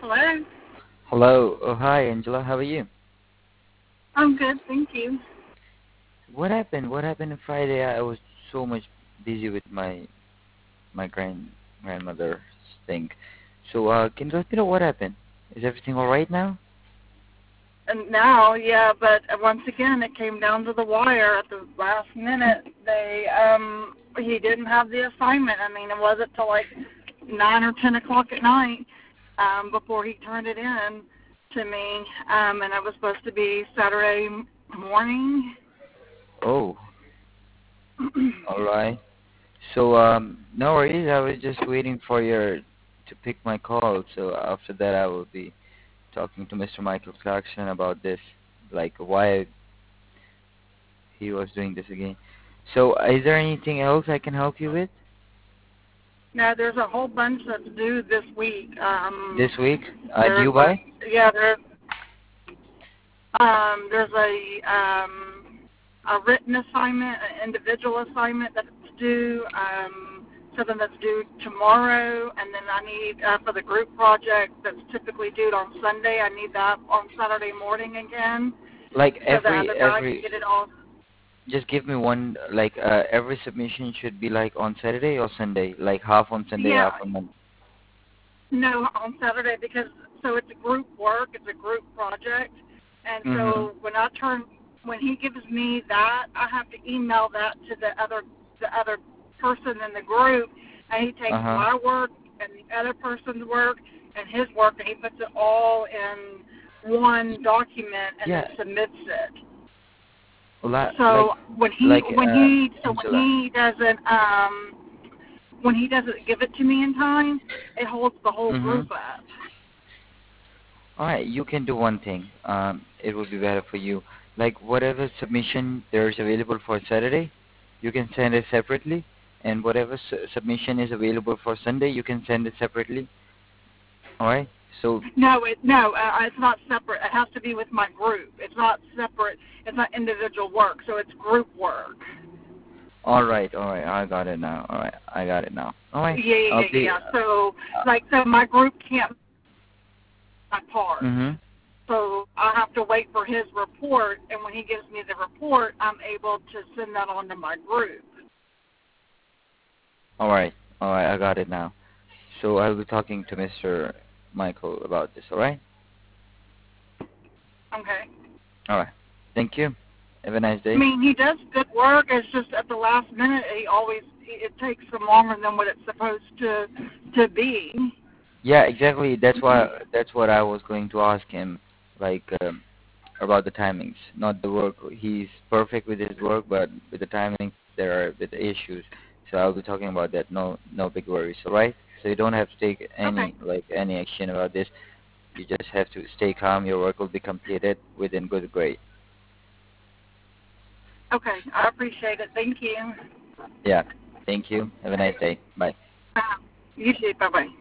Hello. Hello. Oh, hi, Angela. How are you? I'm good, thank you. What happened? What happened on Friday? I was so much busy with my grandmother's thing. So, can you let me know what happened? Is everything all right now? And now, yeah, but once again, it came down to the wire at the last minute. He didn't have the assignment. I mean, it wasn't till like 9 or 10 o'clock at night before he turned it in to me, and it was supposed to be Saturday morning. Oh, all right. So, no worries. I was just waiting for your to pick my call. So after that, I will be talking to Mr. Michael Clarkson about this, like why he was doing this again. So, is there anything else I can help you with Now, there's a whole bunch that's due this week. this week? Do There's you buy? yeah, there's a written assignment, an individual assignment that's due, something that's due tomorrow, and then I need for the group project that's typically due on Sunday. I need that on Saturday morning again, Like so the other guy can every get it all. just give me one, like every submission should be like on Saturday or Sunday, like half on Sunday, Yeah, half on Monday. no, on Saturday because so it's a group work, it's a group project, and Mhm. so when he gives me that, I have to email that to the other person in the group, and he takes Uh-huh. my work and the other person's work and his work, and he puts it all in one document and then Yeah. submits it. la- like So when he like when he so when Angela. he doesn't when he doesn't give it to me in time, it holds the whole Mhm. group up. All right, you can do one thing. It will be better for you. Like whatever submission there's available for Saturday, you can send it separately, and whatever submission is available for Sunday, you can send it separately. All right. So No, it's not separate. It has to be with my group. It's not separate. It's not individual work, so it's group work. all right, all right. I got it now. All right, I got it now. All right. Yeah, yeah, I'll yeah, be. yeah. So my group can't do my part. Mhm. So I have to wait for his report, and when he gives me the report, I'm able to send that on to my group. All right. All right. I got it now. So I'll be talking to Mr. Michael about this. All right. Okay. All right. Thank you. Have a nice I day. mean, he does good work. It's just at the last minute, it takes him longer than what it's supposed to be. Yeah, exactly. That's what I was going to ask him, like about the timings, not the work. He's perfect with his work, but with the timings there are a bit issues. So I'll be talking about that. No big worries. All right. So you don't have to take Okay. any action about this. You just have to stay calm. Your work will be completed within good grade. Okay. I appreciate it. Thank you. Yeah. Thank you. Have a nice Okay. day. Bye. You too. Bye-bye.